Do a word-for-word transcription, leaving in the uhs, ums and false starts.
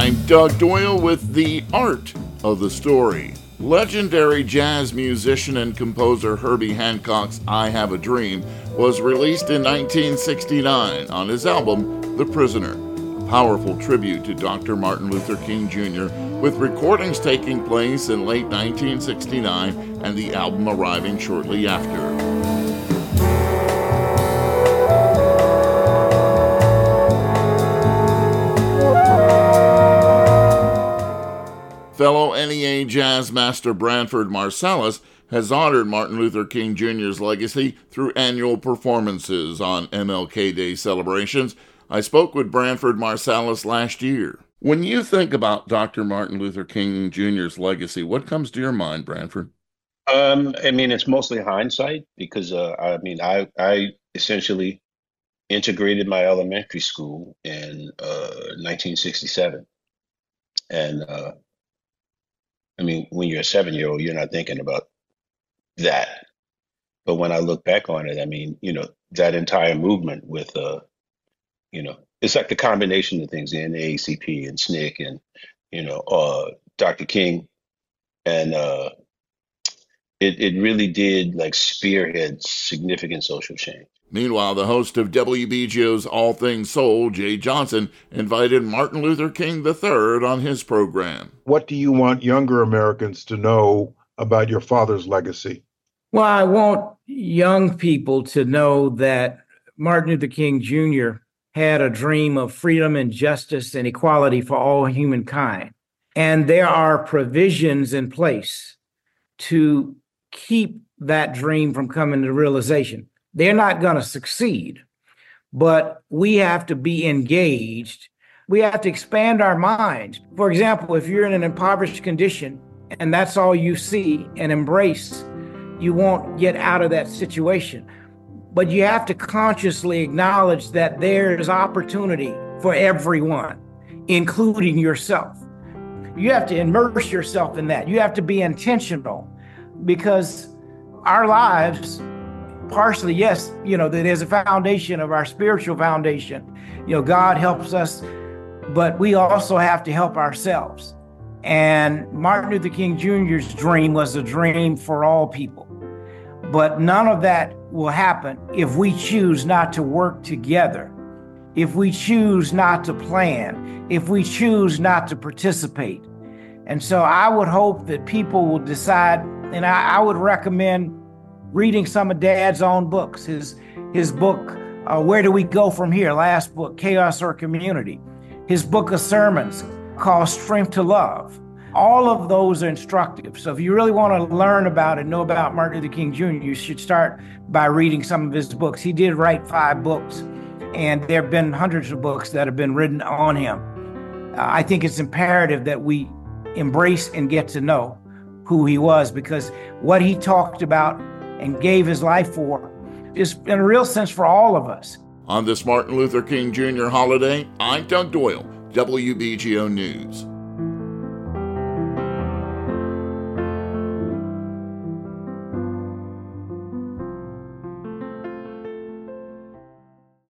I'm Doug Doyle with The Art of the Story. Legendary jazz musician and composer Herbie Hancock's I Have a Dream was released in nineteen sixty-nine on his album, The Prisoner, a powerful tribute to Doctor Martin Luther King Junior, with recordings taking place in late nineteen sixty-nine and the album arriving shortly after. Fellow N E A jazz master Branford Marsalis has honored Martin Luther King Junior's legacy through annual performances on M L K Day celebrations. I spoke with Branford Marsalis last year. When you think about Doctor Martin Luther King Junior's legacy, what comes to your mind, Branford? Um, I mean, it's mostly hindsight because uh, I mean, I I essentially integrated my elementary school in uh, nineteen sixty-seven, and uh, I mean, when you're a seven-year-old, you're not thinking about that. But when I look back on it, I mean, you know, that entire movement with, uh, you know, it's like the combination of things, the N double A C P and S N C C and, you know, uh, Doctor King. And uh, it, it really did like spearhead significant social change. Meanwhile, the host of W B G O's All Things Soul, Jay Johnson, invited Martin Luther King the third on his program. What do you want younger Americans to know about your father's legacy? Well, I want young people to know that Martin Luther King Junior had a dream of freedom and justice and equality for all humankind. And there are provisions in place to keep that dream from coming to realization. They're not going to succeed, but we have to be engaged. We have to expand our minds. For example, if you're in an impoverished condition and that's all you see and embrace, you won't get out of that situation. But you have to consciously acknowledge that there's opportunity for everyone, including yourself. You have to immerse yourself in that. You have to be intentional because our lives, partially, yes, you know, there's a foundation of our spiritual foundation. You know, God helps us, but we also have to help ourselves. And Martin Luther King Junior's dream was a dream for all people. But none of that will happen if we choose not to work together, if we choose not to plan, if we choose not to participate. And so I would hope that people will decide, and I, I would recommend reading some of Dad's own books, his his book, uh, Where Do We Go From Here? Last book, Chaos or Community. His book of sermons called Strength to Love. All of those are instructive. So if you really want to learn about and know about Martin Luther King Junior, you should start by reading some of his books. He did write five books, and there have been hundreds of books that have been written on him. Uh, I think it's imperative that we embrace and get to know who he was, because what he talked about and gave his life for is in a real sense for all of us. On this Martin Luther King Junior holiday, I'm Doug Doyle, W B G O News.